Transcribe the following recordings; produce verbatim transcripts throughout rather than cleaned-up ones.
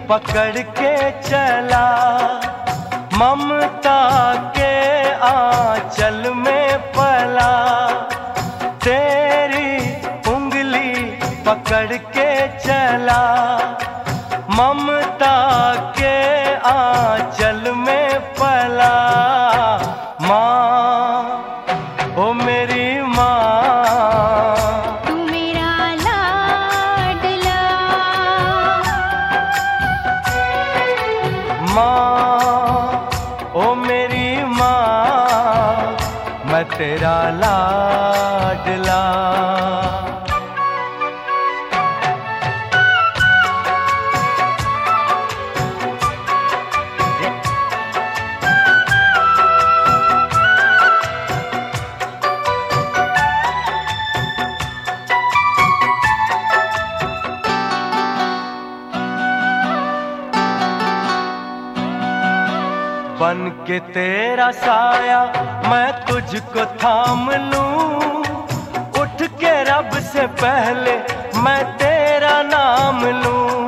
पकड़ के चला, ममता के आंचल में पला। तेरी उंगली पकड़ के चला, ममता के आंचल में पला। माँ, ओ मेरी माँ, तू मेरा लाडला। माँ, ओ मेरी माँ, मैं तेरा लाडला। बन के तेरा साया मैं तुझको थाम लूं, उठ के रब से पहले मैं तेरा नाम लूं।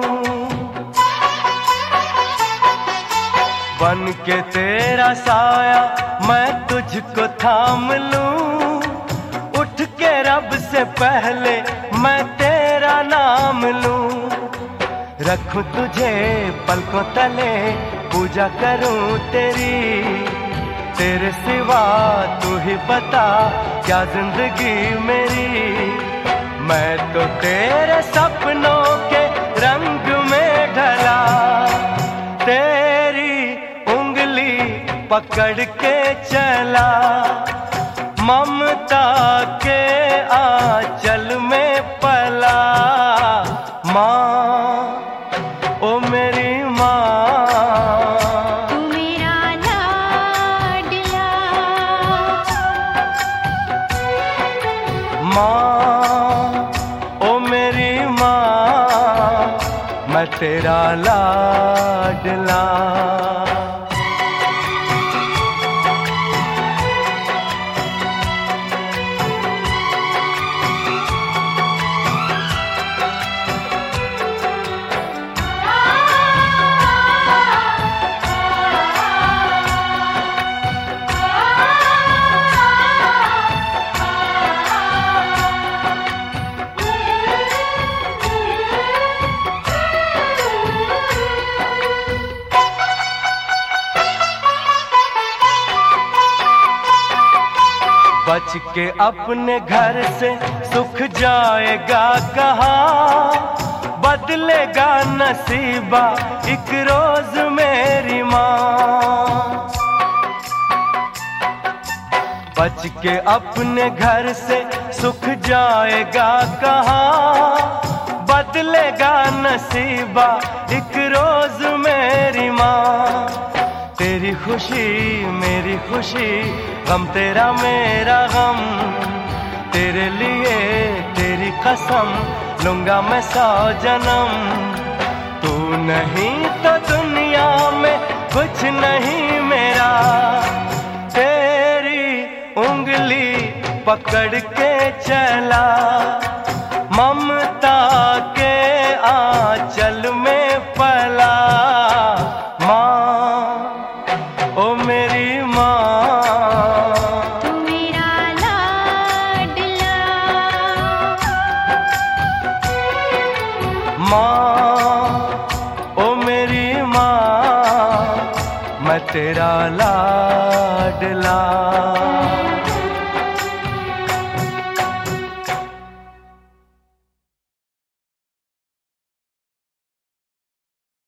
बन के तेरा साया मैं तुझको थाम लूं, उठ के रब से पहले मैं तेरा नाम लूं। रखूं तुझे पलकों तले, पूजा करूं तेरी, तेरे सिवा तू ही बता क्या जिंदगी मेरी। मैं तो तेरे सपनों के रंग में ढला, तेरी उंगली पकड़ के चला, ममता के आंचल में पला। माँ, ओ मेरी माँ, तू मेरा लाडला। माँ, ओ मेरी माँ, मैं तेरा लाडला। बच के अपने घर से सुख जाएगा कहाँ, बदलेगा नसीबा एक रोज मेरी माँ। बच के अपने घर से सुख जाएगा कहाँ, बदलेगा नसीबा एक रोज मेरी माँ। तेरी खुशी मेरी खुशी, गम तेरा मेरा गम, तेरे लिए तेरी कसम लूंगा मैं सौ जन्म। तू नहीं तो दुनिया में कुछ नहीं मेरा, तेरी उंगली पकड़ के चला, ममता के आंचल में पला। माँ, ओ मेरी माँ, तू मेरा लाडला। माँ, ओ मेरी माँ, मैं तेरा लाडला।